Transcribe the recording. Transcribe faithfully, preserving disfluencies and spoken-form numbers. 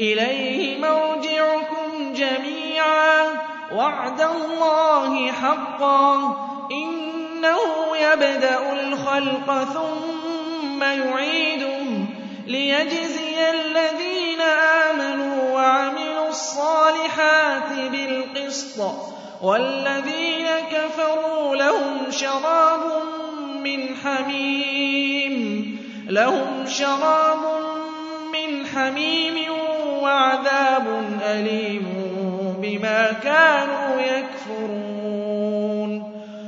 إِلَيْهِ مَرْجِعُكُمْ جَمِيعًا وَعْدَ اللَّهِ حَقًّا ۚ إِنَّهُ يَبْدَأُ الْخَلْقَ ثُمَّ يُعِيدُهُ لِيَجْزِيَ الَّذِينَ آمَنُوا وَعَمِلُوا الصَّالِحَاتِ بِالْقِسْطِ ۚ وَالَّذِينَ كَفَرُوا لَهُمْ شَرَابٌ مِّنْ حَمِيمٍ لَهُمْ شَرَابٌ مِّنْ حَمِيمٍ وَعَذَابٌ أَلِيمٌ بِمَا كَانُوا يَكْفُرُونَ.